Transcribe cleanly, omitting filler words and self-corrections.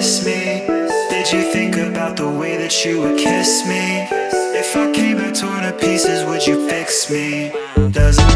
miss me? Did you think about the way that you would kiss me? If I came back torn to pieces, would you fix me? Doesn't